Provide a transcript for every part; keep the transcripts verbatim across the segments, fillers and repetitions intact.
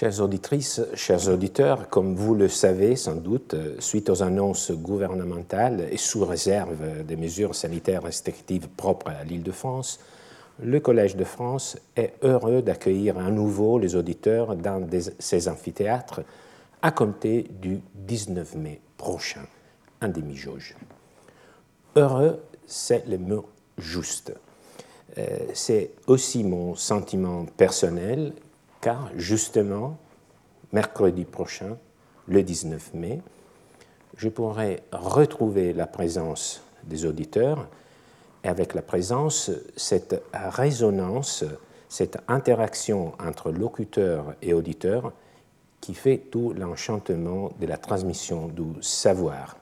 Chères auditrices, chers auditeurs, comme vous le savez sans doute, suite aux annonces gouvernementales et sous réserve des mesures sanitaires restrictives propres à l'Île-de-France, le Collège de France est heureux d'accueillir à nouveau les auditeurs dans des, ses amphithéâtres à compter du dix-neuf mai prochain, en demi-jauge. Heureux, c'est le mot juste. Euh, c'est aussi mon sentiment personnel, car justement, mercredi prochain, le dix-neuf mai, je pourrai retrouver la présence des auditeurs et avec la présence, cette résonance, cette interaction entre locuteur et auditeur qui fait tout l'enchantement de la transmission du savoir.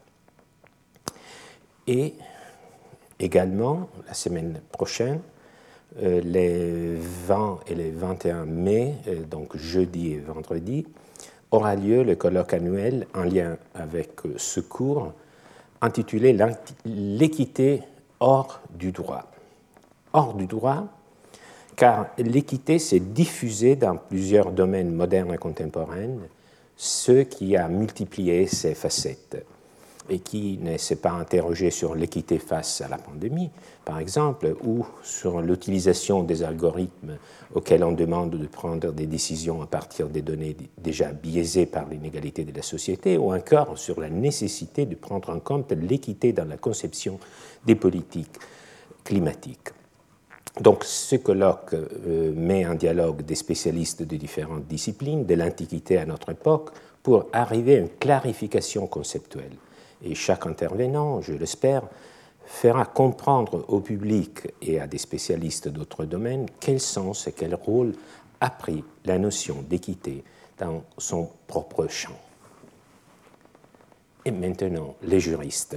Et également, la semaine prochaine, Euh, les vingt et les vingt et un mai, euh, donc jeudi et vendredi, aura lieu le colloque annuel en lien avec euh, ce cours intitulé « L'équité hors du droit ». Hors du droit, car l'équité s'est diffusée dans plusieurs domaines modernes et contemporains, ce qui a multiplié ses facettes et qui ne s'est pas interrogé sur l'équité face à la pandémie, par exemple, ou sur l'utilisation des algorithmes auxquels on demande de prendre des décisions à partir des données déjà biaisées par l'inégalité de la société, ou encore sur la nécessité de prendre en compte l'équité dans la conception des politiques climatiques. Donc, ce colloque euh, met en dialogue des spécialistes de différentes disciplines, de l'Antiquité à notre époque, pour arriver à une clarification conceptuelle. Et chaque intervenant, je l'espère, fera comprendre au public et à des spécialistes d'autres domaines quel sens et quel rôle a pris la notion d'équité dans son propre champ. Et maintenant, les juristes.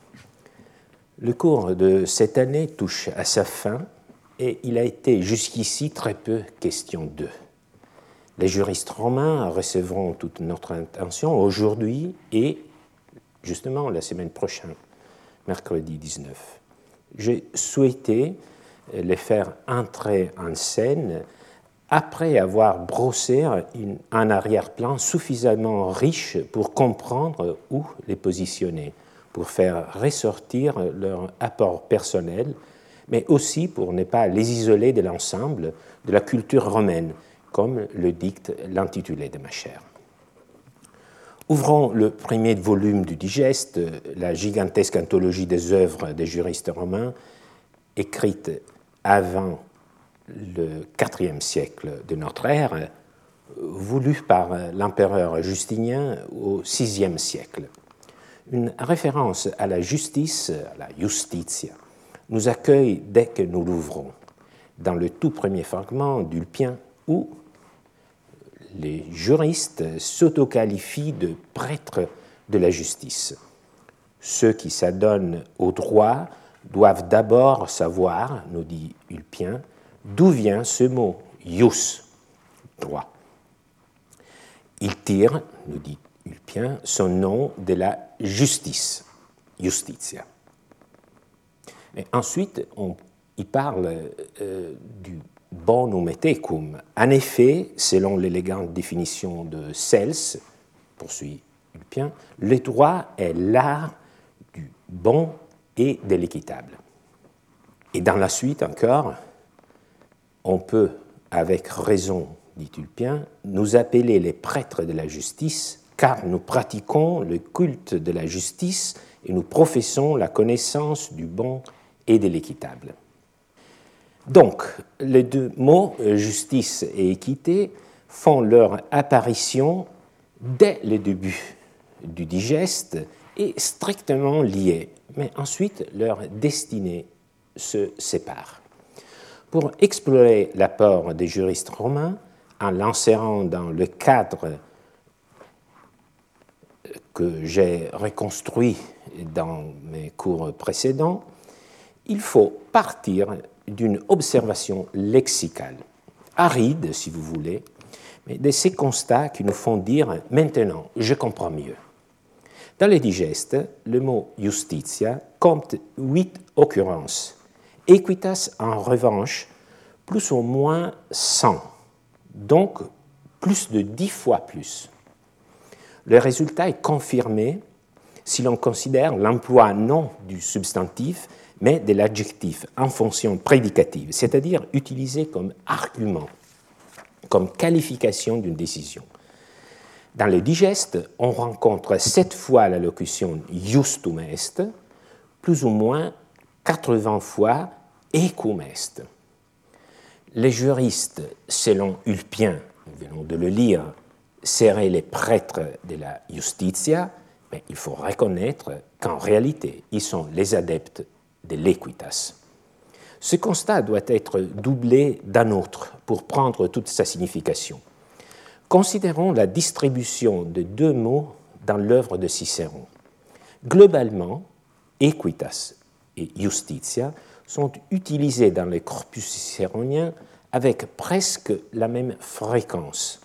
Le cours de cette année touche à sa fin et il a été jusqu'ici très peu question d'eux. Les juristes romains recevront toute notre attention aujourd'hui et justement la semaine prochaine, mercredi dix-neuf. J'ai souhaité les faire entrer en scène après avoir brossé une, un arrière-plan suffisamment riche pour comprendre où les positionner, pour faire ressortir leur apport personnel, mais aussi pour ne pas les isoler de l'ensemble de la culture romaine, comme le dicte l'intitulé de ma chaire. Ouvrons le premier volume du Digeste, la gigantesque anthologie des œuvres des juristes romains, écrite avant le quatrième siècle de notre ère, voulue par l'empereur Justinien au sixième siècle. Une référence à la justice, à la justitia, nous accueille dès que nous l'ouvrons, dans le tout premier fragment d'Ulpien où les juristes s'autoqualifient de prêtres de la justice. Ceux qui s'adonnent au droit doivent d'abord savoir, nous dit Ulpien, d'où vient ce mot ius, droit. Il tire, nous dit Ulpien, son nom de la justice, justitia. Et ensuite, on y parle euh, du bonum et tecum. En effet, selon l'élégante définition de Cels, poursuit Ulpien, le droit est l'art du bon et de l'équitable. Et dans la suite encore, on peut, avec raison, dit Ulpien, nous appeler les prêtres de la justice, car nous pratiquons le culte de la justice et nous professons la connaissance du bon et de l'équitable. Donc, les deux mots, justice et équité, font leur apparition dès le début du digeste et strictement liés, mais ensuite leur destinée se sépare. Pour explorer l'apport des juristes romains, en l'insérant dans le cadre que j'ai reconstruit dans mes cours précédents, il faut partir d'une observation lexicale, aride si vous voulez, mais de ces constats qui nous font dire « maintenant, je comprends mieux ». Dans les digestes, le mot « justitia » compte huit occurrences, equitas en revanche, plus ou moins cent, donc plus de dix fois plus. Le résultat est confirmé si l'on considère l'emploi non du substantif, mais de l'adjectif en fonction prédicative, c'est-à-dire utilisé comme argument, comme qualification d'une décision. Dans le digeste, on rencontre sept fois la locution justum est, plus ou moins quatre-vingts fois ecum est. Les juristes, selon Ulpien, nous venons de le lire, seraient les prêtres de la justitia, mais il faut reconnaître qu'en réalité, ils sont les adeptes de l'equitas. Ce constat doit être doublé d'un autre pour prendre toute sa signification. Considérons la distribution de deux mots dans l'œuvre de Cicéron. Globalement, equitas et justitia sont utilisés dans le corpus cicéronien avec presque la même fréquence.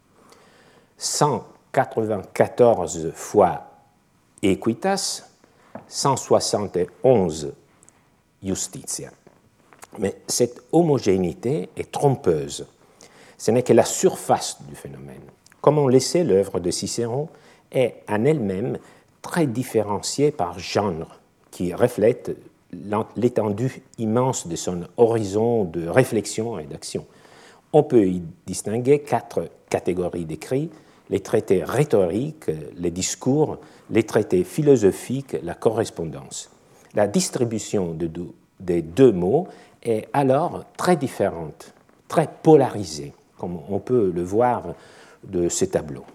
cent quatre-vingt-quatorze fois equitas, cent soixante et onze justitia. Mais cette homogénéité est trompeuse. Ce n'est que la surface du phénomène. Comme on le sait, l'œuvre de Cicéron est en elle-même très différenciée par genre, qui reflète l'étendue immense de son horizon de réflexion et d'action. On peut y distinguer quatre catégories d'écrits: les traités rhétoriques, les discours, les traités philosophiques, la correspondance. La distribution de deux, des deux mots est alors très différente, très polarisée, comme on peut le voir de ce tableau,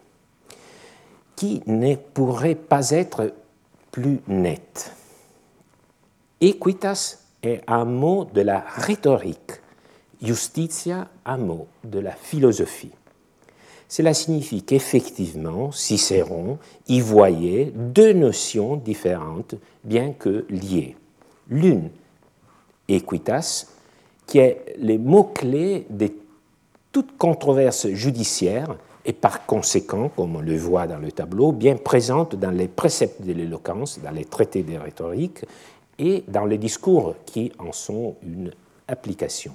qui ne pourrait pas être plus net. Equitas est un mot de la rhétorique, justitia un mot de la philosophie. Cela signifie qu'effectivement, Cicéron y voyait deux notions différentes, bien que liées. L'une, equitas, qui est le mot-clé de toute controverse judiciaire et par conséquent, comme on le voit dans le tableau, bien présente dans les préceptes de l'éloquence, dans les traités de rhétorique et dans les discours qui en sont une application.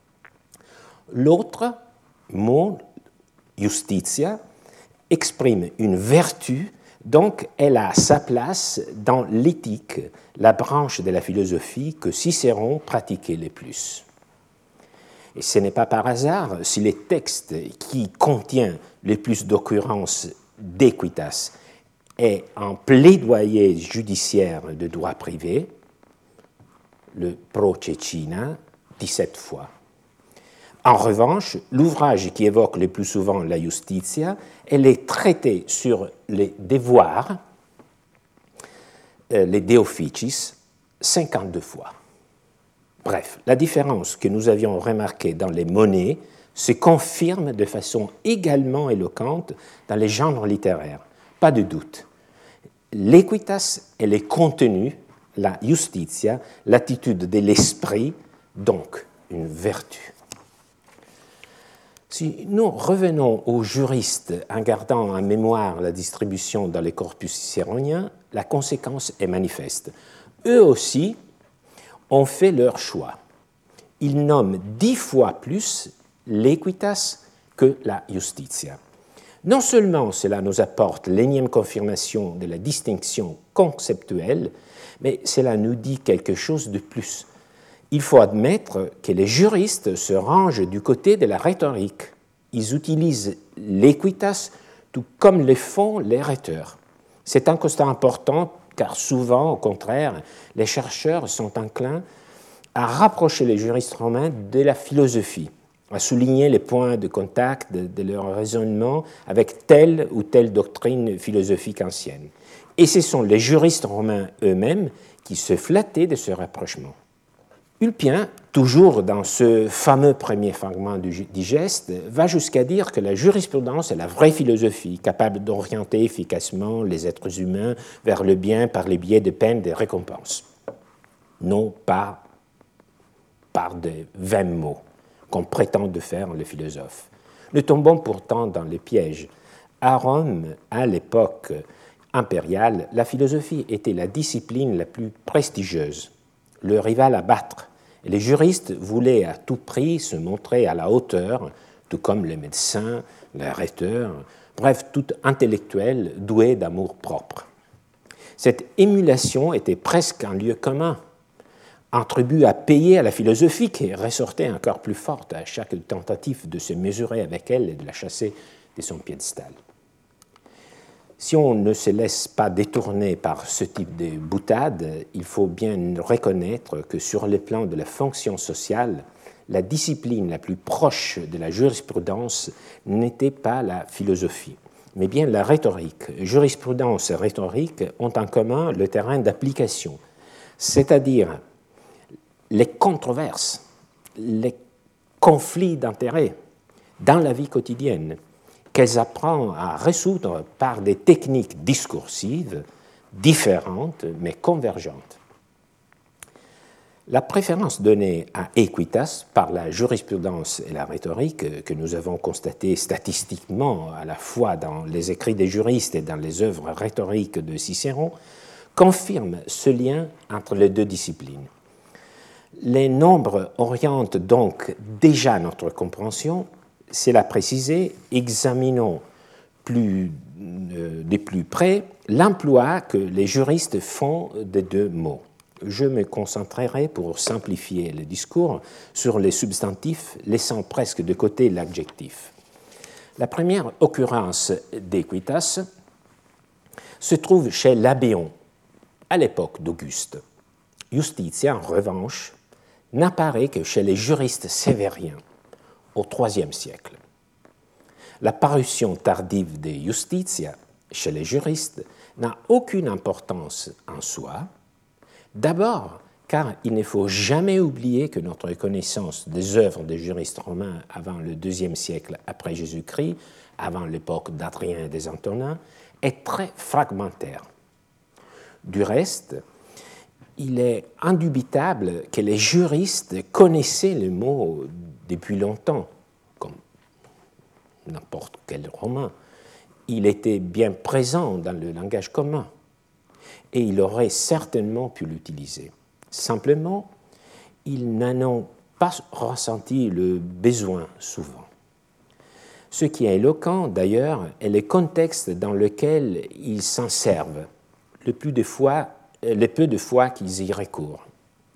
L'autre mot, justitia, exprime une vertu, donc elle a sa place dans l'éthique, la branche de la philosophie que Cicéron pratiquait le plus. Et ce n'est pas par hasard si les textes qui contiennent le plus d'occurrences d'equitas est un plaidoyer judiciaire de droit privé, le Pro Cecina, dix-sept fois. En revanche, l'ouvrage qui évoque le plus souvent la justitia est les traités sur les devoirs, les de officiis, cinquante-deux fois. Bref, la différence que nous avions remarquée dans les monnaies se confirme de façon également éloquente dans les genres littéraires. Pas de doute. L'equitas est le contenu, la justitia, l'attitude de l'esprit, donc une vertu. Si nous revenons aux juristes en gardant en mémoire la distribution dans les corpus cicéroniens, la conséquence est manifeste. Eux aussi ont fait leur choix. Ils nomment dix fois plus l'equitas que la justitia. Non seulement cela nous apporte l'énième confirmation de la distinction conceptuelle, mais cela nous dit quelque chose de plus. Il faut admettre que les juristes se rangent du côté de la rhétorique. Ils utilisent l'equitas tout comme le font les rhéteurs. C'est un constat important car souvent, au contraire, les chercheurs sont enclins à rapprocher les juristes romains de la philosophie, à souligner les points de contact de, de leur raisonnement avec telle ou telle doctrine philosophique ancienne. Et ce sont les juristes romains eux-mêmes qui se flattaient de ce rapprochement. Ulpien, toujours dans ce fameux premier fragment du digeste, va jusqu'à dire que la jurisprudence est la vraie philosophie, capable d'orienter efficacement les êtres humains vers le bien par les biais de peines et de récompenses, non pas par de vains mots qu'on prétend de faire les philosophes. Nous tombons pourtant dans les pièges. À Rome, à l'époque impériale, la philosophie était la discipline la plus prestigieuse, le rival à battre. Et les juristes voulaient à tout prix se montrer à la hauteur tout comme les médecins, les rhéteurs, bref, tout intellectuel doué d'amour-propre. Cette émulation était presque un lieu commun, un tribut à payer à la philosophie qui ressortait encore plus forte à chaque tentative de se mesurer avec elle et de la chasser de son piédestal. Si on ne se laisse pas détourner par ce type de boutade, il faut bien reconnaître que sur le plan de la fonction sociale, la discipline la plus proche de la jurisprudence n'était pas la philosophie, mais bien la rhétorique. Jurisprudence et rhétorique ont en commun le terrain d'application, c'est-à-dire les controverses, les conflits d'intérêts dans la vie quotidienne, qu'elles apprennent à résoudre par des techniques discursives différentes mais convergentes. La préférence donnée à Equitas par la jurisprudence et la rhétorique, que nous avons constatée statistiquement à la fois dans les écrits des juristes et dans les œuvres rhétoriques de Cicéron, confirme ce lien entre les deux disciplines. Les nombres orientent donc déjà notre compréhension. C'est la préciser, examinons plus, euh, de plus près l'emploi que les juristes font des deux mots. Je me concentrerai, pour simplifier le discours, sur les substantifs, laissant presque de côté l'adjectif. La première occurrence d'Equitas se trouve chez Labéon, à l'époque d'Auguste. Justitia, en revanche, n'apparaît que chez les juristes sévériens, au troisième siècle. La parution tardive de Justitia chez les juristes n'a aucune importance en soi, d'abord car il ne faut jamais oublier que notre connaissance des œuvres des juristes romains avant le deuxième siècle après Jésus-Christ, avant l'époque d'Adrien et des Antonins, est très fragmentaire. Du reste, il est indubitable que les juristes connaissaient le mot depuis longtemps, comme n'importe quel romain. Il était bien présent dans le langage commun et il aurait certainement pu l'utiliser. Simplement, ils n'en ont pas ressenti le besoin souvent. Ce qui est éloquent, d'ailleurs, est le contexte dans lequel ils s'en servent, le plus de fois, le peu de fois qu'ils y recourent.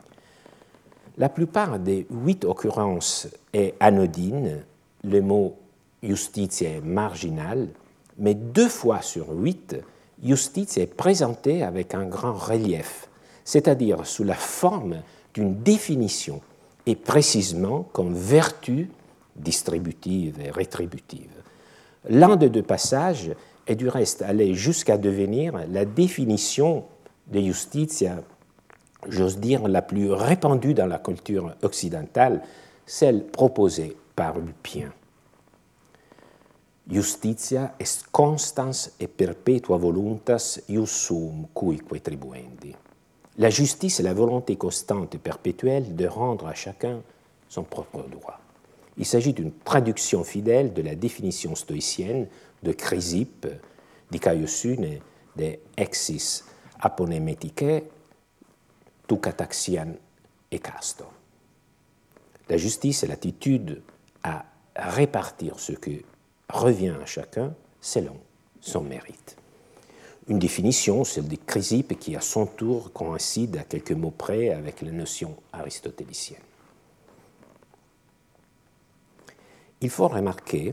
La plupart des huit occurrences est anodine, le mot justitia est marginal, mais deux fois sur huit, justitia est présenté avec un grand relief, c'est-à-dire sous la forme d'une définition et précisément comme vertu distributive et rétributive. L'un des deux passages est du reste allé jusqu'à devenir la définition de justitia, j'ose dire, la plus répandue dans la culture occidentale, celle proposée par Lupien. Justitia est constans et perpetua voluntas ius sum cuique tribuendi. La justice est la volonté constante et perpétuelle de rendre à chacun son propre droit. Il s'agit d'une traduction fidèle de la définition stoïcienne de Chrysippe, dikaiosune, de exis aponemetike, tu kataxian et casto. La justice est l'attitude à répartir ce que revient à chacun selon son mérite. Une définition, celle de Chrysippe, qui à son tour coïncide à quelques mots près avec la notion aristotélicienne. Il faut remarquer,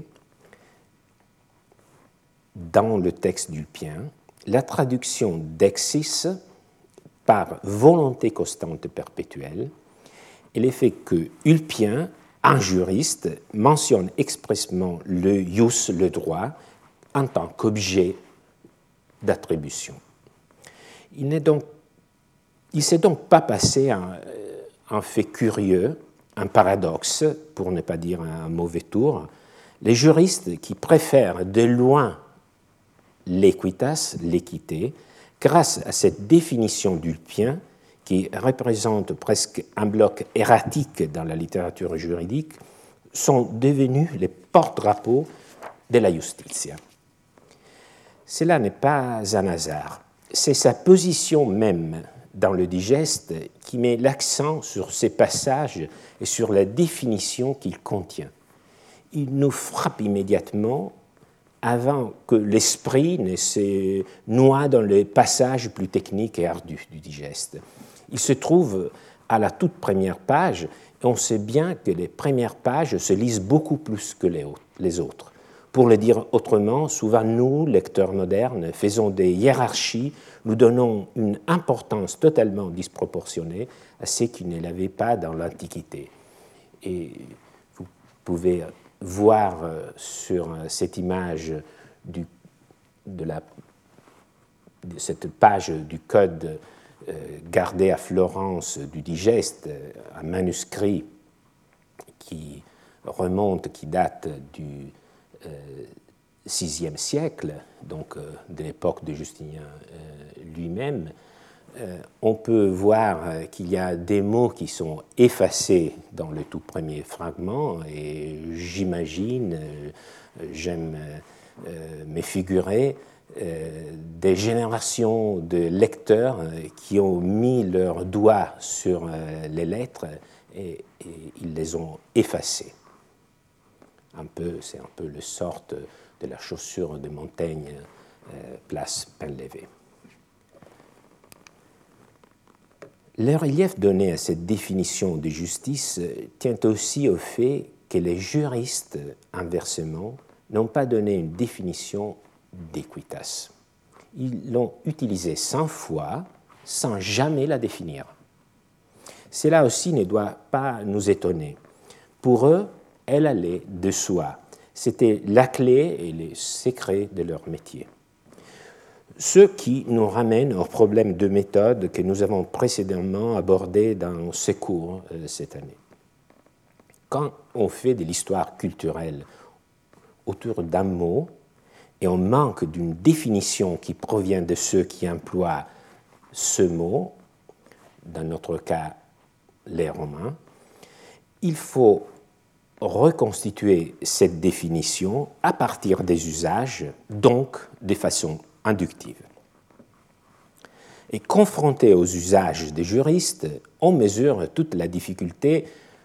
dans le texte d'Ulpien, la traduction d'exis par volonté constante et perpétuelle et l'effet que Ulpien, un juriste, mentionne expressément le ius, le droit, en tant qu'objet d'attribution. Il n'est donc, il s'est donc pas passé un, un fait curieux, un paradoxe, pour ne pas dire un mauvais tour. Les juristes qui préfèrent de loin l'équitas, l'équité, grâce à cette définition d'Ulpien, qui représente presque un bloc erratique dans la littérature juridique, sont devenus les porte-drapeaux de la justitia. Cela n'est pas un hasard, c'est sa position même dans le digeste qui met l'accent sur ces passages et sur la définition qu'il contient. il nous frappe immédiatement avant que l'esprit ne se noie dans les passages plus techniques et ardus du digeste. Il se trouve à la toute première page, et on sait bien que les premières pages se lisent beaucoup plus que les autres. Pour le dire autrement, souvent nous, lecteurs modernes, faisons des hiérarchies, nous donnons une importance totalement disproportionnée à ce qui ne l'avait pas dans l'Antiquité. Et vous pouvez voir sur cette image du, de, la, de cette page du code euh, gardé à Florence du digeste, un manuscrit qui remonte, qui date du euh, sixième siècle, donc euh, de l'époque de Justinien euh, lui-même. Euh, on peut voir euh, qu'il y a des mots qui sont effacés dans le tout premier fragment, et j'imagine, euh, j'aime euh, me figurer, euh, des générations de lecteurs euh, qui ont mis leurs doigts sur euh, les lettres et, et ils les ont effacées. Un peu, c'est un peu le sort de la chaussure de Montaigne, euh, place Painlevé. Le relief donné à cette définition de justice tient aussi au fait que les juristes, inversement, n'ont pas donné une définition d'équitas. Ils l'ont utilisée cent fois sans jamais la définir. Cela aussi ne doit pas nous étonner. Pour eux, elle allait de soi. C'était la clé et le secret de leur métier. Ce qui nous ramène au problème de méthode que nous avons précédemment abordé dans ce cours euh, cette année. Quand on fait de l'histoire culturelle autour d'un mot et on manque d'une définition qui provient de ceux qui emploient ce mot, dans notre cas les Romains, il faut reconstituer cette définition à partir des usages, donc de façon inductive. Et confronté aux usages des juristes, on mesure toute la difficulté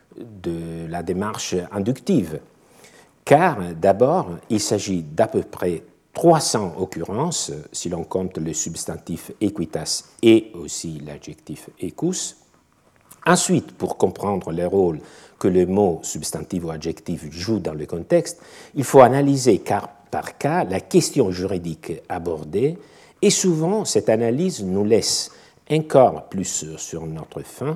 de la démarche inductive, car d'abord, il s'agit d'à peu près trois cents occurrences, si l'on compte le substantif equitas et aussi l'adjectif equus. Ensuite, pour comprendre le rôle que le mot substantif ou adjectif joue dans le contexte, il faut analyser cas par cas la question juridique abordée, et souvent cette analyse nous laisse encore plus sur notre faim,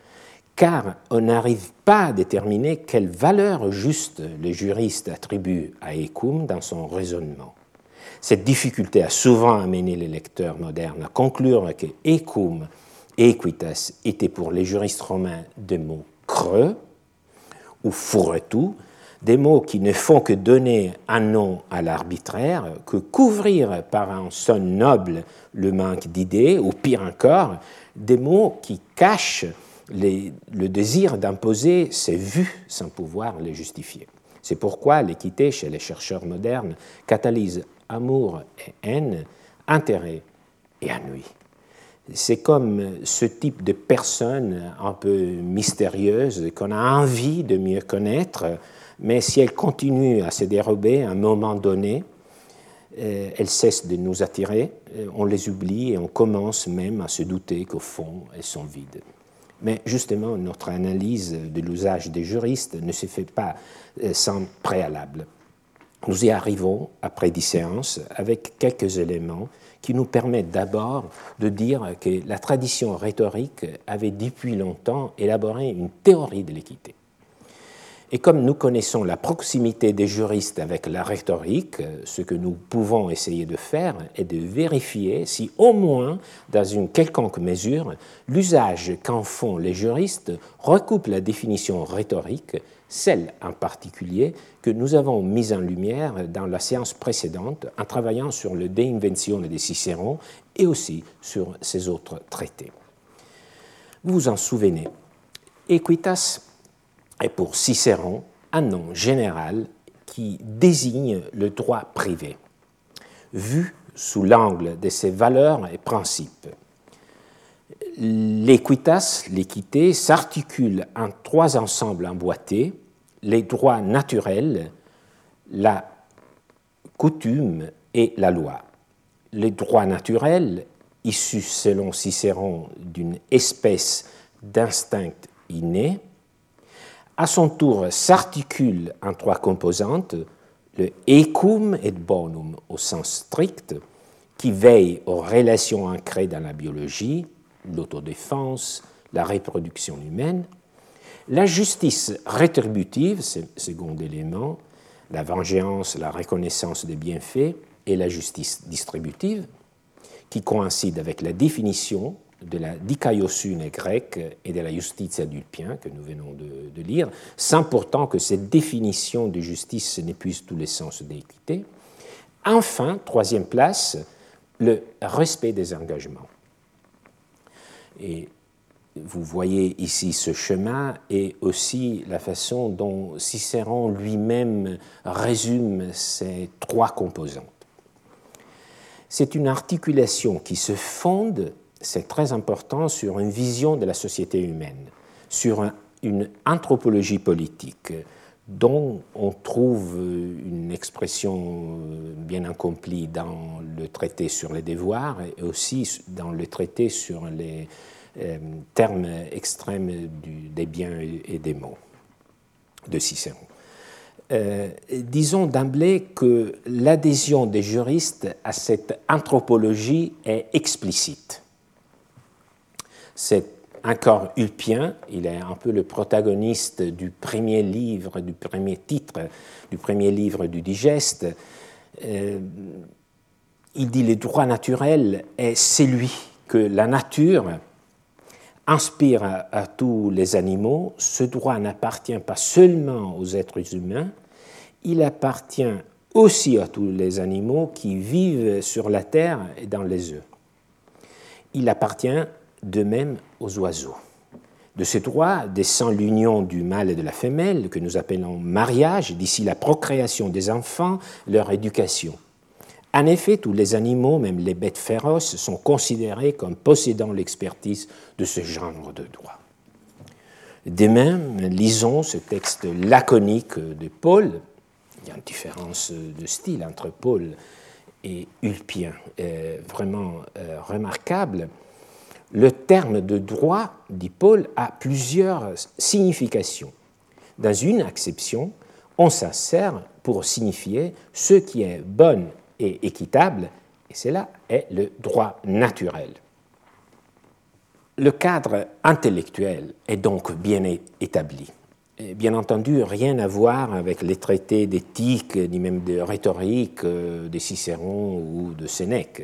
car on n'arrive pas à déterminer quelle valeur juste le juriste attribue à ecum dans son raisonnement. Cette difficulté a souvent amené les lecteurs modernes à conclure que ecum et equitas étaient pour les juristes romains des mots creux ou fourre-tout, des mots qui ne font que donner un nom à l'arbitraire, que couvrir par un son noble le manque d'idées, ou pire encore, des mots qui cachent les, le désir d'imposer ses vues sans pouvoir les justifier. C'est pourquoi l'équité chez les chercheurs modernes catalyse amour et haine, intérêt et ennui. C'est comme ce type de personne un peu mystérieuse qu'on a envie de mieux connaître, mais si elle continue à se dérober à un moment donné, euh, elles cessent de nous attirer, on les oublie et on commence même à se douter qu'au fond, elles sont vides. Mais justement, notre analyse de l'usage des juristes ne se fait pas sans préalable. Nous y arrivons, après dix séances, avec quelques éléments qui nous permettent d'abord de dire que la tradition rhétorique avait depuis longtemps élaboré une théorie de l'équité. Et comme nous connaissons la proximité des juristes avec la rhétorique, ce que nous pouvons essayer de faire est de vérifier si, au moins, dans une quelconque mesure, l'usage qu'en font les juristes recoupe la définition rhétorique, celle en particulier que nous avons mise en lumière dans la séance précédente en travaillant sur le De Inventione de Cicéron et aussi sur ses autres traités. Vous vous en souvenez, equitas est pour Cicéron un nom général qui désigne le droit privé, vu sous l'angle de ses valeurs et principes. L'equitas, l'équité, s'articule en trois ensembles emboîtés, les droits naturels, la coutume et la loi. Les droits naturels, issus selon Cicéron d'une espèce d'instinct inné, à son tour s'articulent en trois composantes, le ecum et bonum au sens strict, qui veille aux relations ancrées dans la biologie, l'autodéfense, la reproduction humaine, la justice rétributive, c'est le second élément, la vengeance, la reconnaissance des bienfaits, et la justice distributive, qui coïncide avec la définition de la dikaiosune grecque et de la justitia d'Ulpien, que nous venons de, de lire, sans pourtant que cette définition de justice n'épuise tous les sens d'équité. Enfin, troisième place, le respect des engagements. Et vous voyez ici ce chemin et aussi la façon dont Cicéron lui-même résume ces trois composantes. C'est une articulation qui se fonde, c'est très important, sur une vision de la société humaine, sur un, une anthropologie politique dont on trouve une expression bien accomplie dans le traité sur les devoirs et aussi dans le traité sur les euh, termes extrêmes du, des biens et des maux de Cicéron. Euh, disons d'emblée que l'adhésion des juristes à cette anthropologie est explicite. C'est encore Ulpien, il est un peu le protagoniste du premier livre, du premier titre, du premier livre du Digeste. Euh, il dit le droit naturel est celui que la nature inspire à, à tous les animaux. Ce droit n'appartient pas seulement aux êtres humains, il appartient aussi à tous les animaux qui vivent sur la terre et dans les œufs. Il appartient de même aux oiseaux. De ce droit descend l'union du mâle et de la femelle, que nous appelons mariage, d'ici la procréation des enfants, leur éducation. En effet, tous les animaux, même les bêtes féroces, sont considérés comme possédant l'expertise de ce genre de droit. De même, lisons ce texte laconique de Paul. Il y a une différence de style entre Paul et Ulpien, euh, vraiment euh, remarquable. Le terme de droit, dit Paul, a plusieurs significations. Dans une acception, on s'en sert pour signifier ce qui est bon et équitable, et cela est le droit naturel. Le cadre intellectuel est donc bien établi. Et bien entendu, rien à voir avec les traités d'éthique, ni même de rhétorique de Cicéron ou de Sénèque.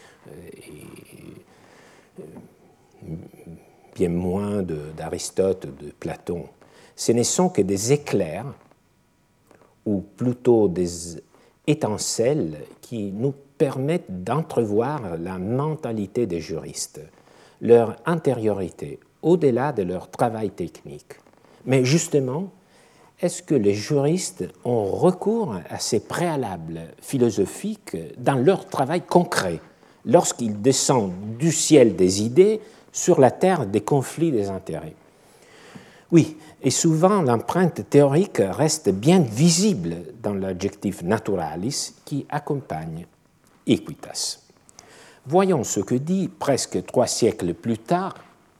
Et bien moins d'Aristote, de, de Platon. Ce ne sont que des éclairs, ou plutôt des étincelles, qui nous permettent d'entrevoir la mentalité des juristes, leur intériorité, au-delà de leur travail technique. Mais justement, est-ce que les juristes ont recours à ces préalables philosophiques dans leur travail concret, lorsqu'ils descendent du ciel des idées sur la terre des conflits des intérêts? Oui, et souvent l'empreinte théorique reste bien visible dans l'adjectif naturalis qui accompagne equitas. Voyons ce que dit, presque trois siècles plus tard,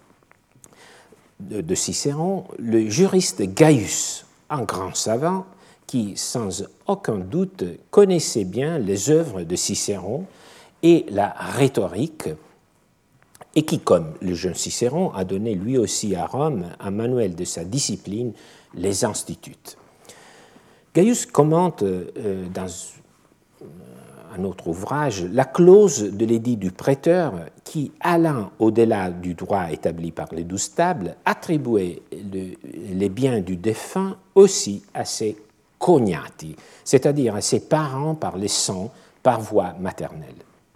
de Cicéron, le juriste Gaius, un grand savant qui, sans aucun doute, connaissait bien les œuvres de Cicéron et la rhétorique, et qui, comme le jeune Cicéron, a donné lui aussi à Rome un manuel de sa discipline, les Institutes. Gaius commente euh, dans un autre ouvrage la clause de l'édit du prêteur qui, allant au-delà du droit établi par les douze tables, attribuait le, les biens du défunt aussi à ses cognati, c'est-à-dire à ses parents par le sang, par voie maternelle.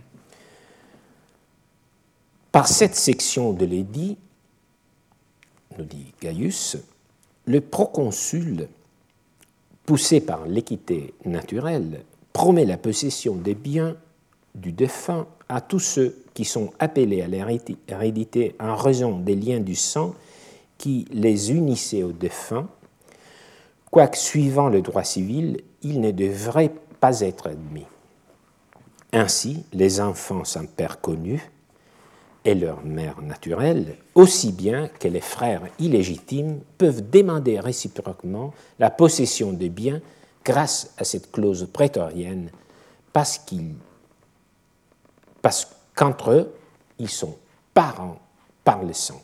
Par cette section de l'édit, nous dit Gaius, le proconsul, poussé par l'équité naturelle, promet la possession des biens du défunt à tous ceux qui sont appelés à l'hérédité en raison des liens du sang qui les unissaient au défunt, quoique suivant le droit civil, il ne devrait pas être admis. Ainsi, les enfants sans père connu et leur mère naturelle, aussi bien que les frères illégitimes, peuvent demander réciproquement la possession des biens grâce à cette clause prétorienne, parce qu'ils, parce qu'entre eux, ils sont parents par le sang.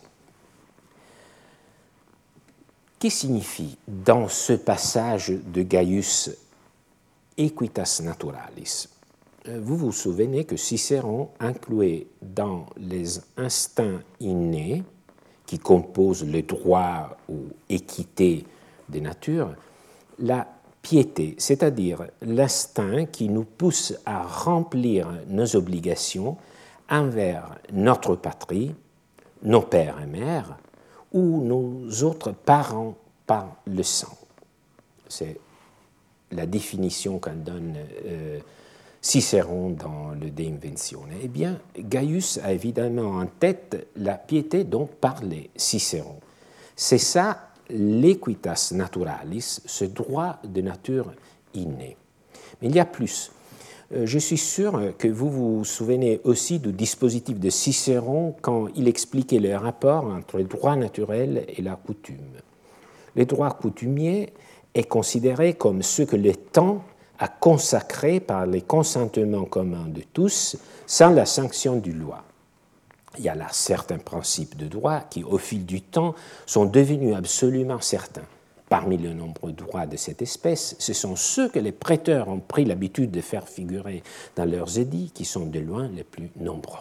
Qu'est-ce que signifie dans ce passage de Gaius Equitas Naturalis? Vous vous souvenez que Cicéron incluait dans les instincts innés qui composent le droit ou équité des natures la piété, c'est-à-dire l'instinct qui nous pousse à remplir nos obligations envers notre patrie, nos pères et mères, ou nos autres parents par le sang. C'est la définition qu'en donne euh, Cicéron dans le De Inventione. Eh bien, Gaius a évidemment en tête la piété dont parlait Cicéron. C'est ça l'equitas naturalis, ce droit de nature inné. Mais il y a plus. Je suis sûr que vous vous souvenez aussi du dispositif de Cicéron quand il expliquait le rapport entre le droit naturel et la coutume. Le droit coutumier est considéré comme ce que le temps a consacré par les consentements communs de tous sans la sanction du loi. Il y a là certains principes de droit qui, au fil du temps, sont devenus absolument certains. Parmi le nombreux droits de cette espèce, ce sont ceux que les prêteurs ont pris l'habitude de faire figurer dans leurs édits qui sont de loin les plus nombreux.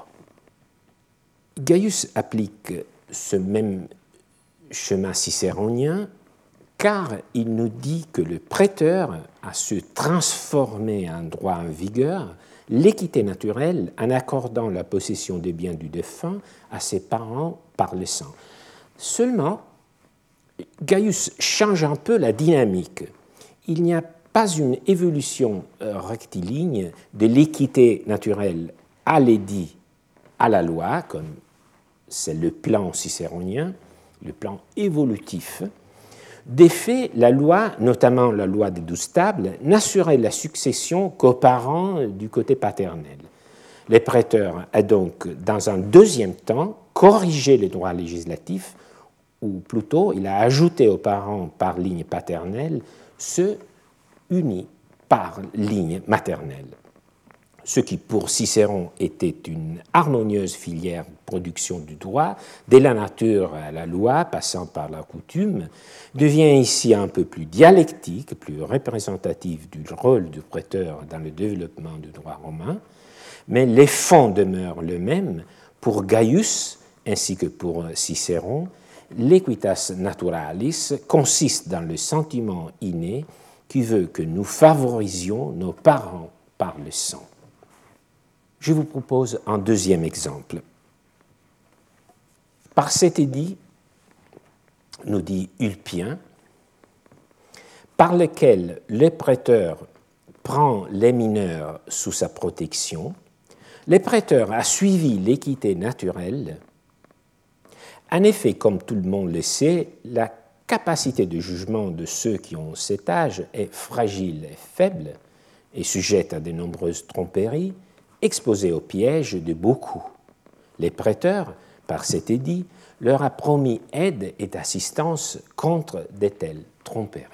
Gaius applique ce même chemin cicéronien car il nous dit que le prêteur a su transformer un droit en vigueur, l'équité naturelle, en accordant la possession des biens du défunt à ses parents par le sang. Seulement, Gaius change un peu la dynamique. Il n'y a pas une évolution rectiligne de l'équité naturelle à l'édit, à la loi, comme c'est le plan cicéronien, le plan évolutif. Des faits, la loi, notamment la loi des douze tables, n'assurait la succession qu'aux parents du côté paternel. Le prêteur a donc, dans un deuxième temps, corrigé le droit législatif, ou plutôt, il a ajouté aux parents par ligne paternelle ceux unis par ligne maternelle. Ce qui, pour Cicéron, était une harmonieuse filière de production du droit, de la nature à la loi, passant par la coutume, devient ici un peu plus dialectique, plus représentatif du rôle du prêteur dans le développement du droit romain, mais les fonds demeurent les mêmes. Pour Gaius, ainsi que pour Cicéron, l'equitas naturalis consiste dans le sentiment inné qui veut que nous favorisions nos parents par le sang. Je vous propose un deuxième exemple. Par cet édit, nous dit Ulpien, par lequel le prêteur prend les mineurs sous sa protection, le prêteur a suivi l'équité naturelle. En effet, comme tout le monde le sait, la capacité de jugement de ceux qui ont cet âge est fragile et faible et sujette à de nombreuses tromperies, exposée au piège de beaucoup. Les prêteurs, par cet édit, leur a promis aide et assistance contre de telles tromperies.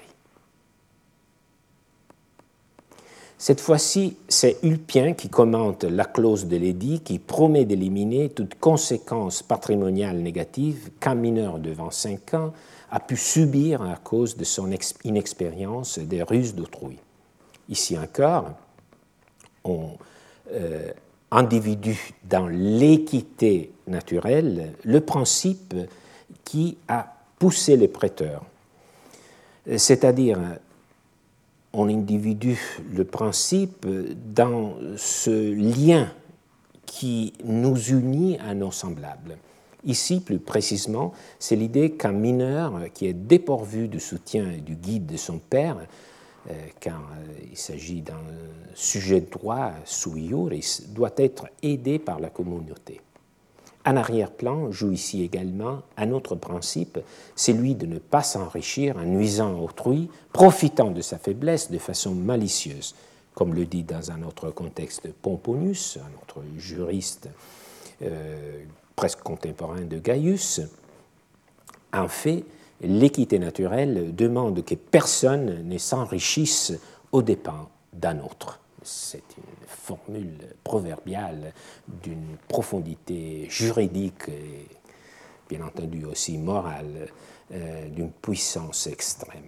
Cette fois-ci, c'est Ulpien qui commente la clause de l'édit qui promet d'éliminer toute conséquence patrimoniale négative qu'un mineur de vingt-cinq ans a pu subir à cause de son inexpérience des ruses d'autrui. Ici encore, on euh, individue dans l'équité naturelle le principe qui a poussé les prêteurs, c'est-à-dire on individue le principe dans ce lien qui nous unit à nos semblables. Ici, plus précisément, c'est l'idée qu'un mineur qui est dépourvu du soutien et du guide de son père, euh, car euh, il s'agit d'un sujet de droit sui iuris, doit être aidé par la communauté. En arrière-plan joue ici également un autre principe, celui de ne pas s'enrichir en nuisant à autrui, profitant de sa faiblesse de façon malicieuse, comme le dit dans un autre contexte Pomponius, un autre juriste euh, presque contemporain de Gaius. En fait, l'équité naturelle demande que personne ne s'enrichisse aux dépens d'un autre. C'est une formule proverbiale d'une profondité juridique et bien entendu aussi morale, euh, d'une puissance extrême.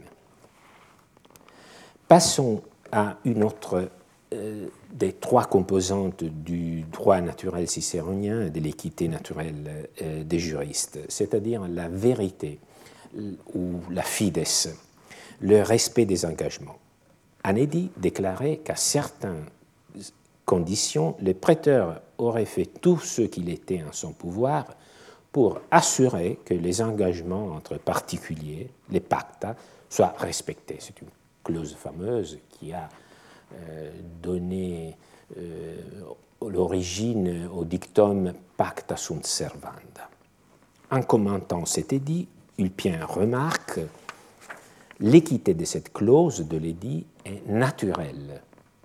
Passons à une autre euh, des trois composantes du droit naturel cicéronien, de l'équité naturelle euh, des juristes, c'est-à-dire la vérité ou la fides, le respect des engagements. Un édit déclarait qu'à certaines conditions, le prêteur aurait fait tout ce qu'il était en son pouvoir pour assurer que les engagements entre particuliers, les pacta, soient respectés. C'est une clause fameuse qui a euh, donné euh, l'origine au dictum pacta sunt servanda. En commentant cet édit, Ulpien remarque « L'équité de cette clause de l'édit est naturelle.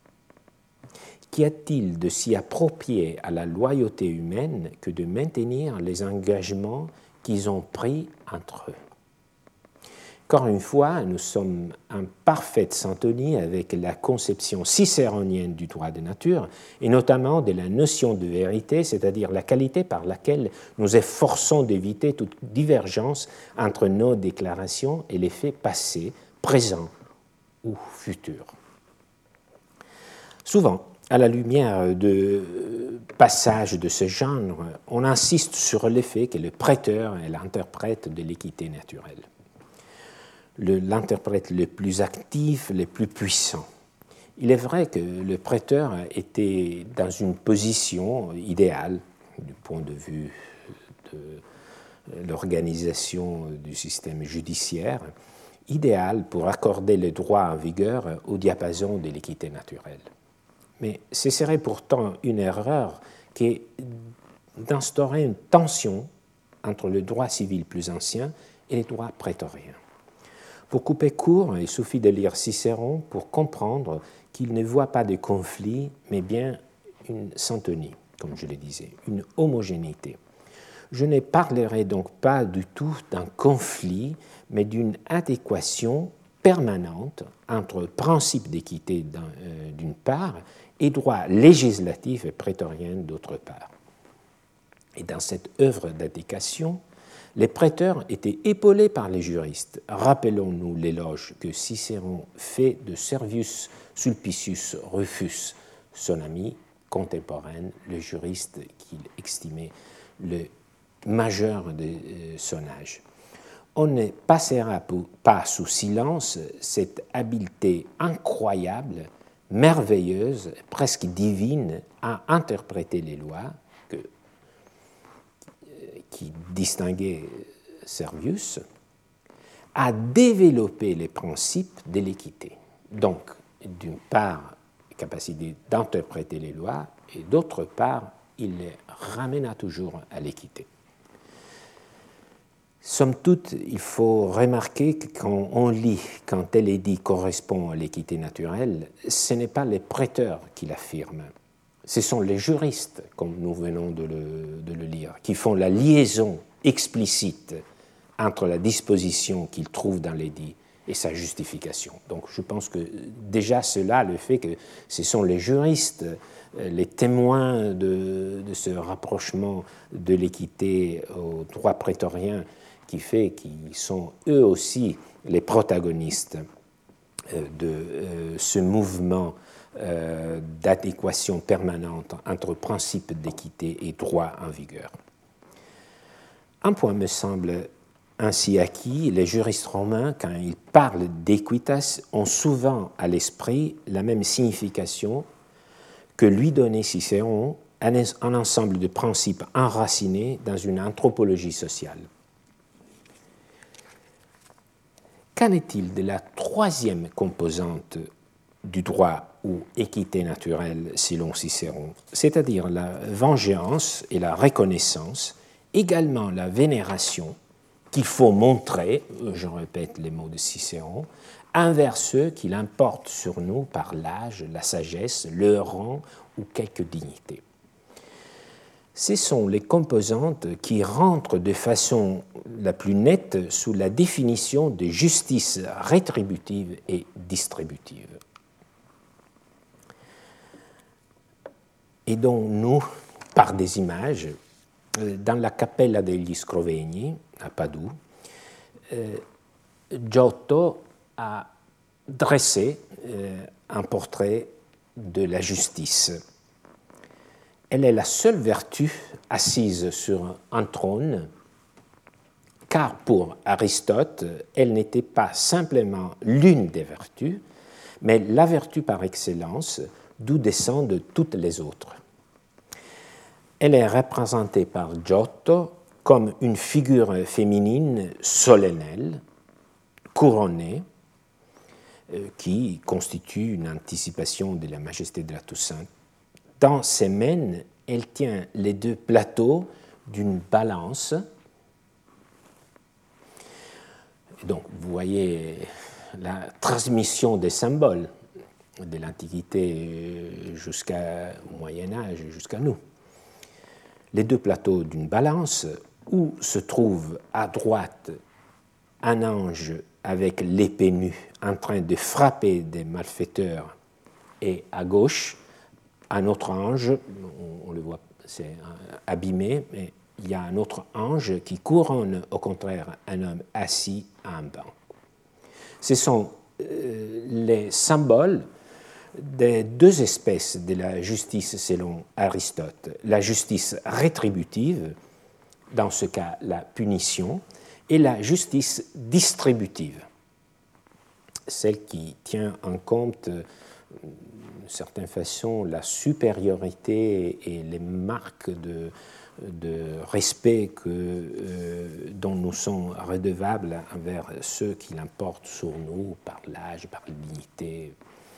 Qu'y a-t-il de si approprié à la loyauté humaine que de maintenir les engagements qu'ils ont pris entre eux ?» Encore une fois, nous sommes en parfaite syntonie avec la conception cicéronienne du droit de nature, et notamment de la notion de vérité, c'est-à-dire la qualité par laquelle nous efforçons d'éviter toute divergence entre nos déclarations et les faits passés, présents ou futurs. Souvent, à la lumière de passages de ce genre, on insiste sur le fait que le prêteur est l'interprète de l'équité naturelle, l'interprète le plus actif, le plus puissant. Il est vrai que le prêteur était dans une position idéale du point de vue de l'organisation du système judiciaire, idéale pour accorder le droit en vigueur au diapason de l'équité naturelle. Mais ce serait pourtant une erreur que d'instaurer une tension entre le droit civil plus ancien et les droits prétoriens. Pour couper court, il suffit de lire Cicéron pour comprendre qu'il ne voit pas de conflit, mais bien une syntonie, comme je le disais, une homogénéité. Je ne parlerai donc pas du tout d'un conflit, mais d'une adéquation permanente entre principe d'équité euh, d'une part et droit législatif et prétorien d'autre part. Et dans cette œuvre d'adéquation, les prêteurs étaient épaulés par les juristes. Rappelons-nous l'éloge que Cicéron fait de Servius Sulpicius Rufus, son ami contemporain, le juriste qu'il estimait le majeur de son âge. On ne passera pas sous silence cette habileté incroyable, merveilleuse, presque divine à interpréter les lois que, qui distinguaient Servius, à développer les principes de l'équité. Donc, d'une part, capacité d'interpréter les lois, et d'autre part, il les ramena toujours à l'équité. Somme toute, il faut remarquer que quand on lit qu'un tel édit correspond à l'équité naturelle, ce n'est pas les prêteurs qui l'affirment, ce sont les juristes, comme nous venons de le, de le lire, qui font la liaison explicite entre la disposition qu'ils trouvent dans l'édit et sa justification. Donc je pense que déjà cela, le fait que ce sont les juristes, les témoins de, de ce rapprochement de l'équité au droit prétorien, qui fait qu'ils sont eux aussi les protagonistes de ce mouvement d'adéquation permanente entre principe d'équité et droit en vigueur. Un point me semble ainsi acquis, les juristes romains, quand ils parlent d'équitas, ont souvent à l'esprit la même signification que lui donnait Cicéron, un ensemble de principes enracinés dans une anthropologie sociale. Qu'en est-il de la troisième composante du droit ou équité naturelle selon Cicéron, c'est-à-dire la vengeance et la reconnaissance également la vénération qu'il faut montrer, je répète les mots de Cicéron, envers ceux qui l'importent sur nous par l'âge, la sagesse, le rang ou quelque dignité. Ce sont les composantes qui rentrent de façon la plus nette sous la définition de justice rétributive et distributive. Et donc nous, par des images, dans la Cappella degli Scrovegni, à Padoue, Giotto a dressé un portrait de la justice. Elle est la seule vertu assise sur un trône, car pour Aristote, elle n'était pas simplement l'une des vertus, mais la vertu par excellence, d'où descendent toutes les autres. Elle est représentée par Giotto comme une figure féminine solennelle, couronnée, qui constitue une anticipation de la majesté de la Toussaint. Dans ses mains, elle tient les deux plateaux d'une balance. Donc, vous voyez la transmission des symboles de l'Antiquité jusqu'au Moyen-Âge, jusqu'à nous. Les deux plateaux d'une balance où se trouve à droite un ange avec l'épée nue en train de frapper des malfaiteurs et à gauche un autre ange, on le voit, c'est abîmé, mais il y a un autre ange qui couronne au contraire un homme assis à un banc. Ce sont euh, les symboles des deux espèces de la justice selon Aristote. La justice rétributive, dans ce cas la punition, et la justice distributive, celle qui tient en compte d'une certaine façon la supériorité et les marques de, de respect que, euh, dont nous sommes redevables envers ceux qui l'emportent sur nous par l'âge, par la dignité.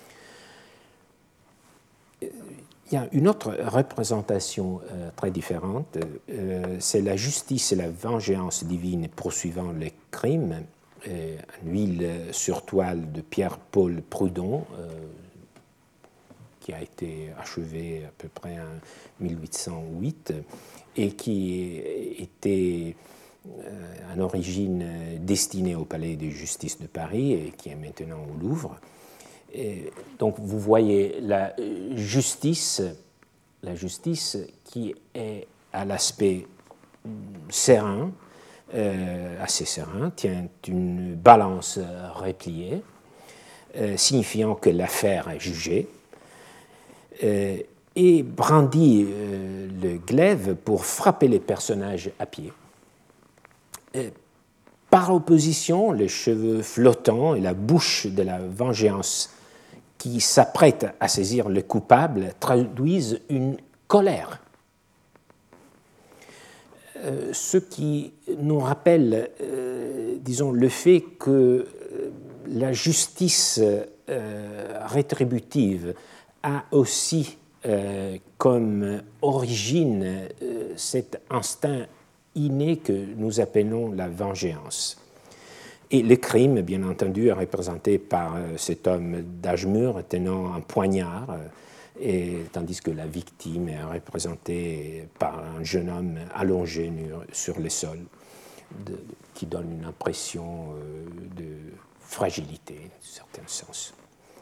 Il y a une autre représentation euh, très différente, euh, c'est la justice et la vengeance divine poursuivant les crimes, euh, une huile sur toile de Pierre-Paul Prudhon, euh, qui a été achevé à peu près en mille huit cent huit et qui était euh, en origine destinée au Palais de justice de Paris et qui est maintenant au Louvre. Et donc vous voyez la justice, la justice qui est à l'aspect serein, euh, assez serein, tient une balance repliée, euh, signifiant que l'affaire est jugée, euh, et brandit euh, le glaive pour frapper les personnages à pied. Euh, par opposition, les cheveux flottants et la bouche de la vengeance qui s'apprête à saisir le coupable traduisent une colère. Euh, ce qui nous rappelle, euh, disons, le fait que la justice euh, rétributive a aussi euh, comme origine euh, cet instinct inné que nous appelons la vengeance. Et le crime, bien entendu, est représenté par cet homme d'âge mûr tenant un poignard, et, tandis que la victime est représentée par un jeune homme allongé sur le sol, de, qui donne une impression de fragilité, dans un certain sens.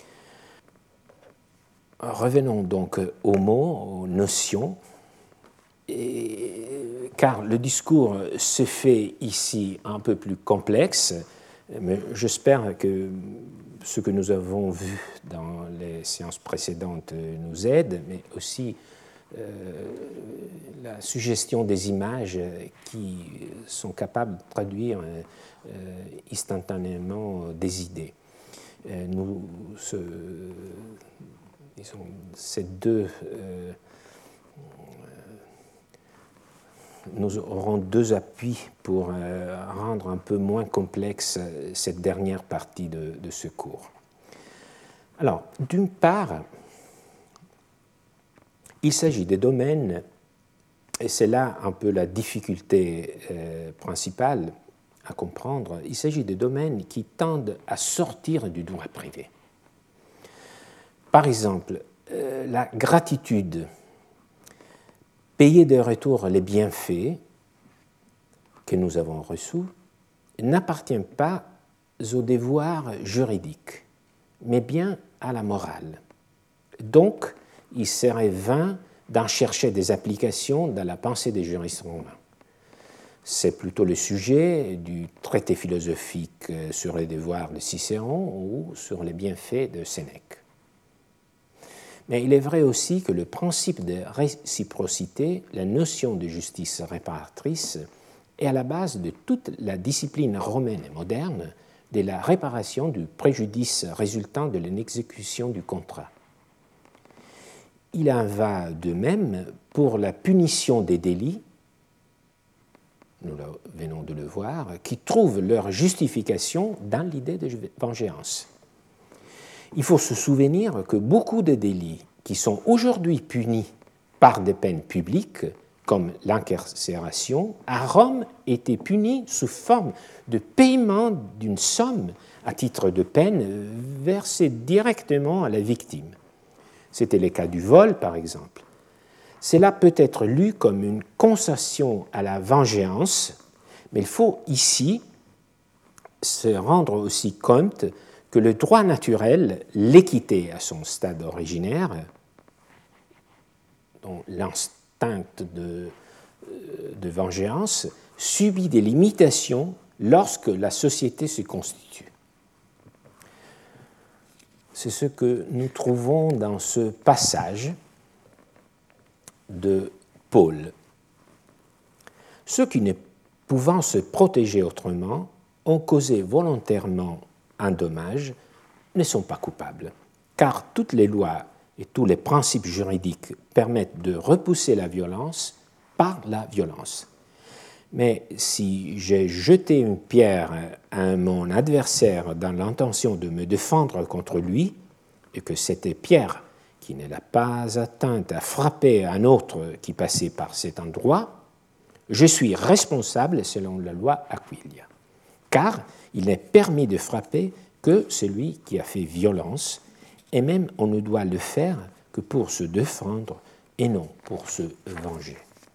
Revenons donc aux mots, aux notions, et, car le discours se fait ici un peu plus complexe, mais j'espère que ce que nous avons vu dans les séances précédentes nous aide, mais aussi euh, la suggestion des images qui sont capables de traduire euh, instantanément des idées. Euh, nous, ce, disons, ces deux euh, nous aurons deux appuis pour euh, rendre un peu moins complexe cette dernière partie de, de ce cours. Alors, d'une part, il s'agit des domaines et c'est là un peu la difficulté euh, principale à comprendre, il s'agit de domaines qui tendent à sortir du droit privé. Par exemple, euh, la gratitude, payer de retour les bienfaits que nous avons reçus, n'appartient pas au devoir juridique, mais bien à la morale. Donc, il serait vain d'en chercher des applications dans la pensée des juristes romains. C'est plutôt le sujet du traité philosophique sur les devoirs de Cicéron ou sur les bienfaits de Sénèque. Mais il est vrai aussi que le principe de réciprocité, la notion de justice réparatrice, est à la base de toute la discipline romaine et moderne de la réparation du préjudice résultant de l'exécution du contrat. Il en va de même pour la punition des délits, nous venons de le voir, qui trouvent leur justification dans l'idée de vengeance. Il faut se souvenir que beaucoup de délits qui sont aujourd'hui punis par des peines publiques, comme l'incarcération, à Rome étaient punis sous forme de paiement d'une somme à titre de peine versée directement à la victime. C'était le cas du vol, par exemple. Cela peut être lu comme une concession à la vengeance, mais il faut ici se rendre aussi compte que le droit naturel, l'équité à son stade originaire, dont l'instinct de, de vengeance, subit des limitations lorsque la société se constitue. C'est ce que nous trouvons dans ce passage de Paul. Ceux qui, ne pouvant se protéger autrement, ont causé volontairement un dommage, ne sont pas coupables, car toutes les lois et tous les principes juridiques permettent de repousser la violence par la violence. Mais si j'ai jeté une pierre à mon adversaire dans l'intention de me défendre contre lui, et que cette pierre qui ne l'a pas atteinte a frappé un autre qui passait par cet endroit, je suis responsable selon la loi Aquilia, car il n'est permis de frapper que celui qui a fait violence, et même on ne doit le faire que pour se défendre et non pour se venger.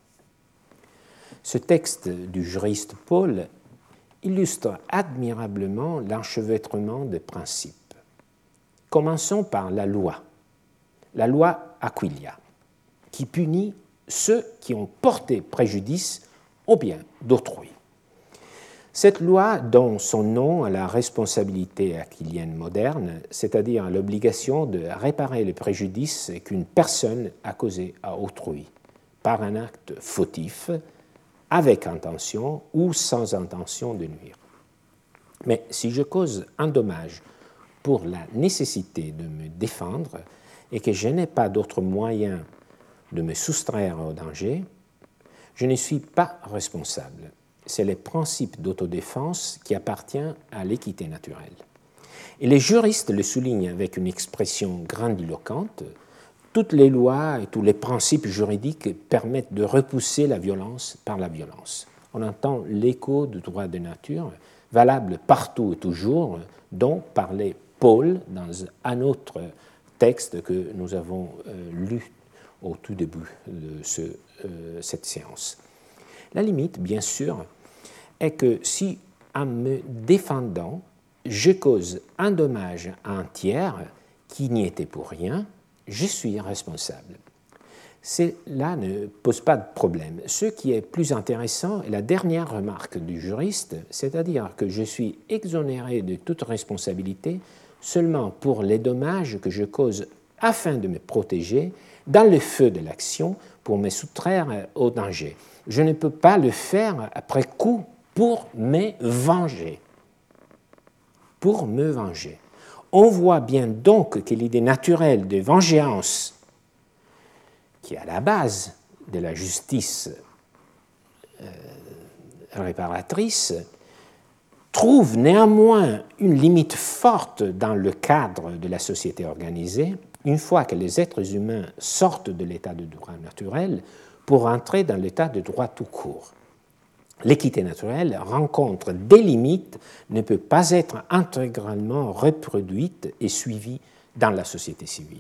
Ce texte du juriste Paul illustre admirablement l'enchevêtrement des principes. Commençons par la loi, la loi Aquilia, qui punit ceux qui ont porté préjudice au bien d'autrui. Cette loi donne son nom à la responsabilité aquilienne moderne, c'est-à-dire à l'obligation de réparer le préjudice qu'une personne a causé à autrui par un acte fautif, avec intention ou sans intention de nuire. Mais si je cause un dommage pour la nécessité de me défendre et que je n'ai pas d'autre moyen de me soustraire au danger, je ne suis pas responsable. C'est le principe d'autodéfense qui appartient à l'équité naturelle. Et les juristes le soulignent avec une expression grandiloquente. Toutes les lois et tous les principes juridiques permettent de repousser la violence par la violence. On entend l'écho du droit de nature, valable partout et toujours, dont parlait Paul dans un autre texte que nous avons euh, lu au tout début de ce, euh, cette séance. La limite, bien sûr, est que si, en me défendant, je cause un dommage à un tiers qui n'y était pour rien, je suis responsable. Cela ne pose pas de problème. Ce qui est plus intéressant est la dernière remarque du juriste, c'est-à-dire que je suis exonéré de toute responsabilité seulement pour les dommages que je cause afin de me protéger dans le feu de l'action pour me soustraire au danger. Je ne peux pas le faire après coup pour me venger. Pour me venger. On voit bien donc que l'idée naturelle de vengeance, qui est à la base de la justice euh, réparatrice, trouve néanmoins une limite forte dans le cadre de la société organisée, une fois que les êtres humains sortent de l'état de droit naturel pour entrer dans l'état de droit tout court. L'équité naturelle rencontre des limites, ne peut pas être intégralement reproduite et suivie dans la société civile.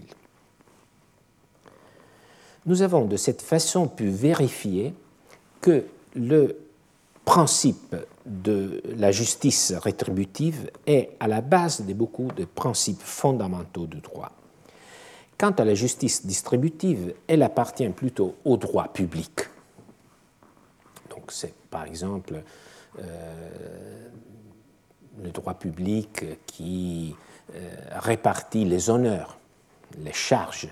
Nous avons de cette façon pu vérifier que le principe de la justice rétributive est à la base de beaucoup de principes fondamentaux du droit. Quant à la justice distributive, elle appartient plutôt au droit public. Donc c'est par exemple euh, le droit public qui euh, répartit les honneurs, les charges.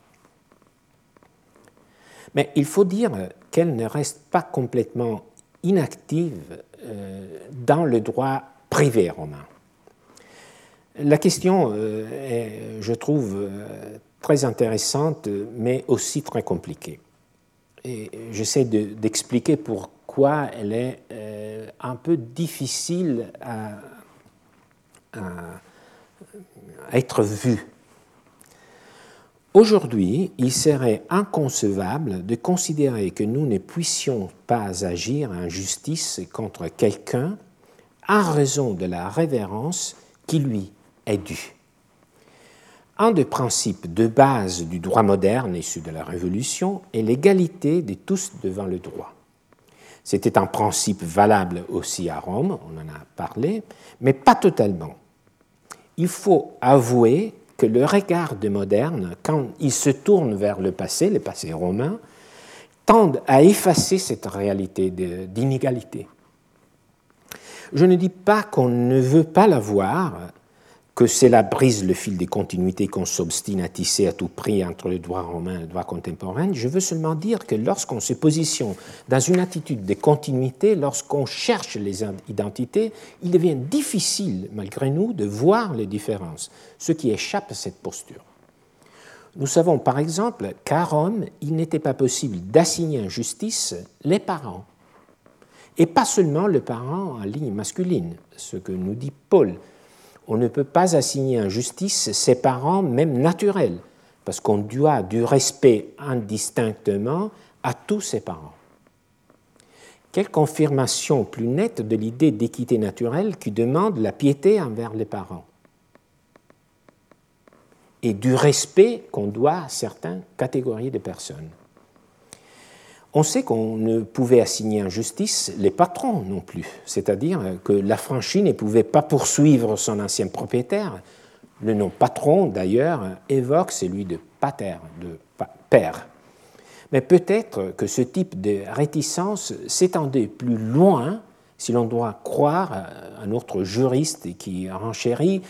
Mais il faut dire qu'elle ne reste pas complètement inactive euh, dans le droit privé romain. La question euh, est, je trouve, euh, très intéressante, mais aussi très compliquée. Et j'essaie de, d'expliquer pourquoi elle est euh, un peu difficile à, à, à être vue. Aujourd'hui, il serait inconcevable de considérer que nous ne puissions pas agir en justice contre quelqu'un en raison de la révérence qui lui est due. Un des principes de base du droit moderne issu de la Révolution est l'égalité de tous devant le droit. C'était un principe valable aussi à Rome, on en a parlé, mais pas totalement. Il faut avouer que le regard des modernes, quand il se tourne vers le passé, le passé romain, tend à effacer cette réalité de, d'inégalité. Je ne dis pas qu'on ne veut pas la voir, que cela brise le fil des continuités qu'on s'obstine à tisser à tout prix entre le droit romain et le droit contemporain. Je veux seulement dire que lorsqu'on se positionne dans une attitude de continuité, lorsqu'on cherche les identités, il devient difficile, malgré nous, de voir les différences, ce qui échappe à cette posture. Nous savons par exemple qu'à Rome, il n'était pas possible d'assigner en justice les parents, et pas seulement le parent en ligne masculine, ce que nous dit Paul. On ne peut pas assigner en justice ses parents, même naturels, parce qu'on doit du respect indistinctement à tous ses parents. Quelle confirmation plus nette de l'idée d'équité naturelle qui demande la piété envers les parents et du respect qu'on doit à certaines catégories de personnes. On sait qu'on ne pouvait assigner en justice les patrons non plus, c'est-à-dire que l'affranchi ne pouvait pas poursuivre son ancien propriétaire. Le nom patron, d'ailleurs, évoque celui de pater, de père. Mais peut-être que ce type de réticence s'étendait plus loin, si l'on doit croire à un autre juriste qui renchérit,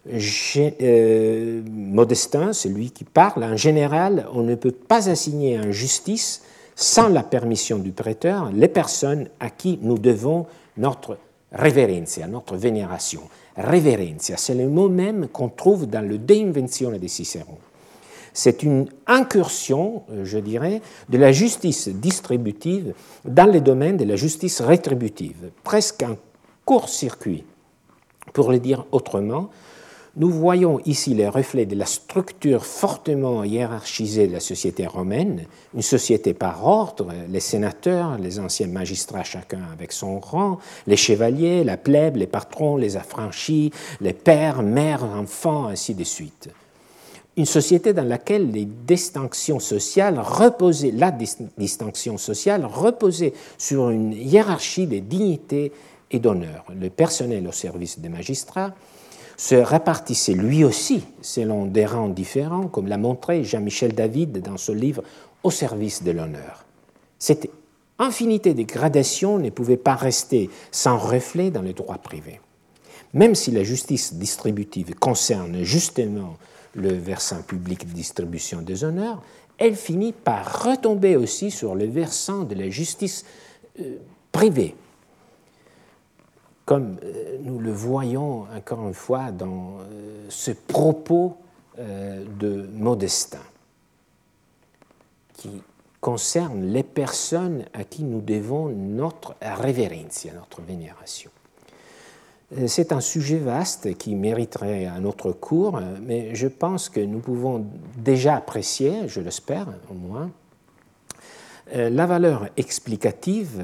euh, Modestin, celui qui parle. En général, on ne peut pas assigner en justice sans la permission du prêteur, les personnes à qui nous devons notre révérencia, notre vénération. Révérencia, c'est le mot même qu'on trouve dans le De Inventione de Cicéron. C'est une incursion, je dirais, de la justice distributive dans le domaine de la justice rétributive, presque un court-circuit. Pour le dire autrement, nous voyons ici les reflets de la structure fortement hiérarchisée de la société romaine, une société par ordre, les sénateurs, les anciens magistrats, chacun avec son rang, les chevaliers, la plèbe, les patrons, les affranchis, les pères, mères, enfants, ainsi de suite. Une société dans laquelle les distinctions sociales reposaient, la distinction sociale reposait sur une hiérarchie de dignité et d'honneur. Le personnel au service des magistrats se répartissait lui aussi selon des rangs différents, comme l'a montré Jean-Michel David dans son livre « Au service de l'honneur ». Cette infinité de gradations ne pouvait pas rester sans reflet dans le droit privé. Même si la justice distributive concerne justement le versant public de distribution des honneurs, elle finit par retomber aussi sur le versant de la justice euh, privée, comme nous le voyons encore une fois dans ce propos de Modestin, qui concerne les personnes à qui nous devons notre révérencia, notre vénération. C'est un sujet vaste qui mériterait un autre cours, mais je pense que nous pouvons déjà apprécier, je l'espère au moins, la valeur explicative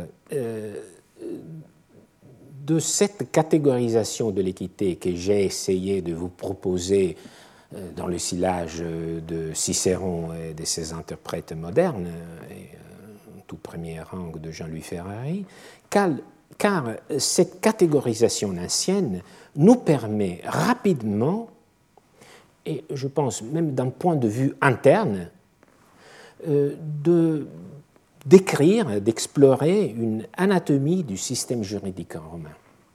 de cette catégorisation de l'équité que j'ai essayé de vous proposer dans le sillage de Cicéron et de ses interprètes modernes, et en tout premier rang de Jean-Louis Ferrari, car, car cette catégorisation ancienne nous permet rapidement, et je pense même d'un point de vue interne, de d'écrire, d'explorer une anatomie du système juridique romain.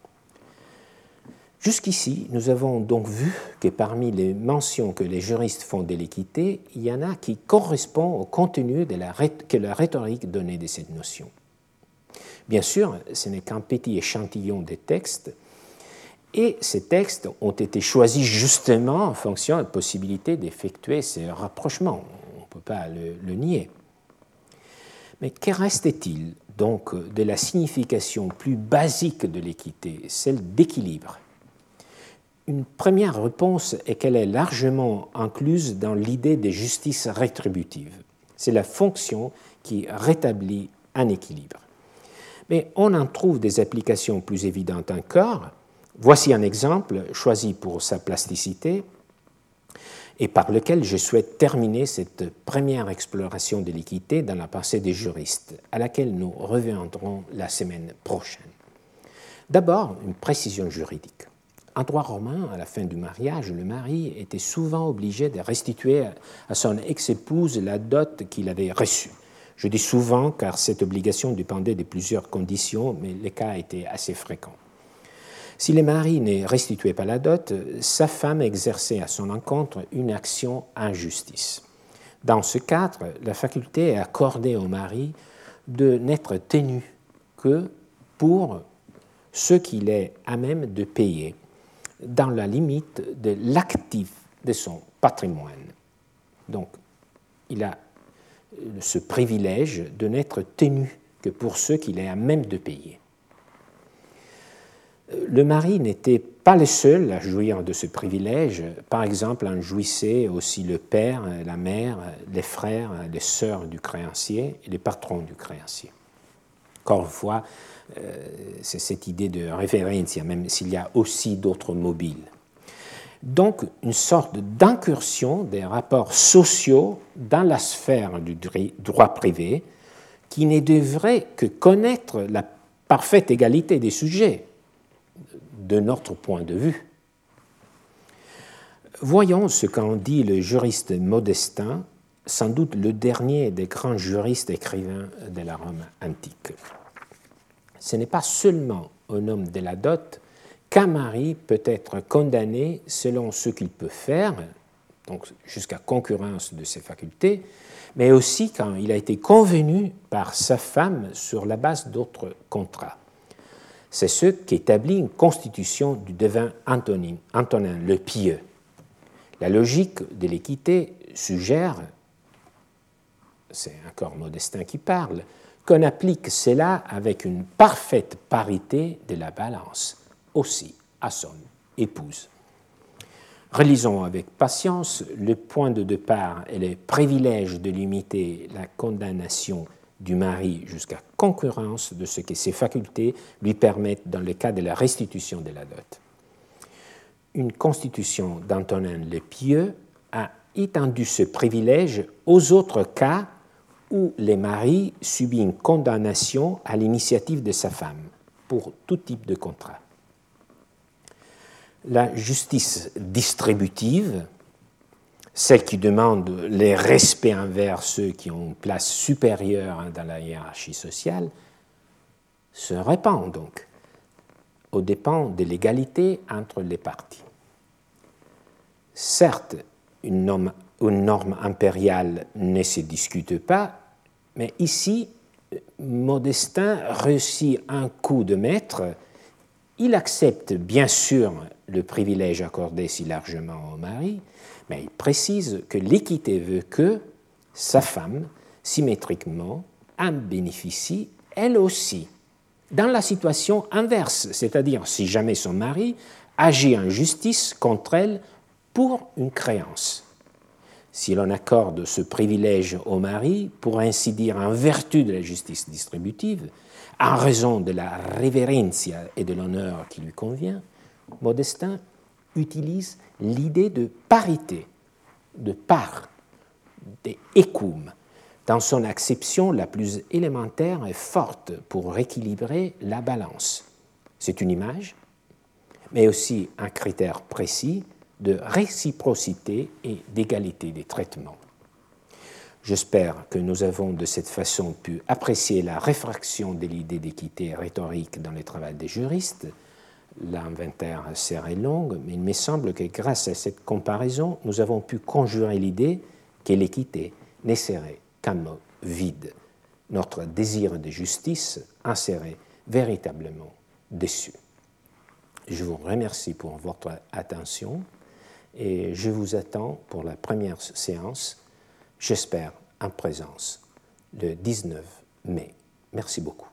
Jusqu'ici, nous avons donc vu que parmi les mentions que les juristes font de l'équité, il y en a qui correspondent au contenu de la, que la rhétorique donnait de cette notion. Bien sûr, ce n'est qu'un petit échantillon des textes, et ces textes ont été choisis justement en fonction de la possibilité d'effectuer ces rapprochements. On ne peut pas le, le nier. Mais que restait-il donc de la signification plus basique de l'équité, celle d'équilibre? Une première réponse est qu'elle est largement incluse dans l'idée de justice rétributive. C'est la fonction qui rétablit un équilibre. Mais on en trouve des applications plus évidentes encore. Voici un exemple choisi pour sa plasticité et par lequel je souhaite terminer cette première exploration de l'équité dans la pensée des juristes, à laquelle nous reviendrons la semaine prochaine. D'abord, une précision juridique. En droit romain, à la fin du mariage, le mari était souvent obligé de restituer à son ex-épouse la dot qu'il avait reçue. Je dis souvent car cette obligation dépendait de plusieurs conditions, mais les cas étaient assez fréquents. Si le mari ne restituait pas la dot, sa femme exerçait à son encontre une action en justice. Dans ce cadre, la faculté est accordée au mari de n'être tenu que pour ce qu'il est à même de payer, dans la limite de l'actif de son patrimoine. Donc, il a ce privilège de n'être tenu que pour ce qu'il est à même de payer. Le mari n'était pas le seul à jouir de ce privilège. Par exemple, en jouissait aussi le père, la mère, les frères, les sœurs du créancier et les patrons du créancier. Encore une fois, c'est cette idée de référence, même s'il y a aussi d'autres mobiles. Donc, une sorte d'incursion des rapports sociaux dans la sphère du droit privé qui ne devrait que connaître la parfaite égalité des sujets, de notre point de vue. Voyons ce qu'en dit le juriste Modestin, sans doute le dernier des grands juristes écrivains de la Rome antique. Ce n'est pas seulement au nom de la dot qu'un mari peut être condamné selon ce qu'il peut faire, donc jusqu'à concurrence de ses facultés, mais aussi quand il a été convenu par sa femme sur la base d'autres contrats. C'est ce qu'établit une constitution du devin Antonin, Antonin le Pieux. La logique de l'équité suggère, c'est encore Modestin qui parle, qu'on applique cela avec une parfaite parité de la balance, aussi à son épouse. Relisons avec patience le point de départ et le privilège de limiter la condamnation du mari jusqu'à concurrence de ce que ses facultés lui permettent dans le cas de la restitution de la dot. Une constitution d'Antonin le Pieux a étendu ce privilège aux autres cas où le mari subit une condamnation à l'initiative de sa femme pour tout type de contrat. La justice distributive, celle qui demande le respect envers ceux qui ont une place supérieure dans la hiérarchie sociale, se répand donc aux dépens de l'égalité entre les parties. Certes, une norme, une norme impériale ne se discute pas, mais ici, Modestin réussit un coup de maître. Il accepte bien sûr le privilège accordé si largement au mari, mais il précise que l'équité veut que sa femme, symétriquement, en bénéficie elle aussi, dans la situation inverse, c'est-à-dire si jamais son mari agit en justice contre elle pour une créance. Si l'on accorde ce privilège au mari, pour ainsi dire en vertu de la justice distributive, en raison de la reverencia et de l'honneur qui lui convient, Modestin utilise l'idée de parité, de part, d'écum, dans son acception la plus élémentaire et forte pour rééquilibrer la balance. C'est une image, mais aussi un critère précis de réciprocité et d'égalité des traitements. J'espère que nous avons de cette façon pu apprécier la réfraction de l'idée d'équité rhétorique dans les travaux des juristes. L'inventaire serait long, mais il me semble que grâce à cette comparaison, nous avons pu conjurer l'idée que l'équité ne serait qu'un mot vide. Notre désir de justice en serait véritablement déçu. Je vous remercie pour votre attention et je vous attends pour la première séance, j'espère en présence, le dix-neuf mai. Merci beaucoup.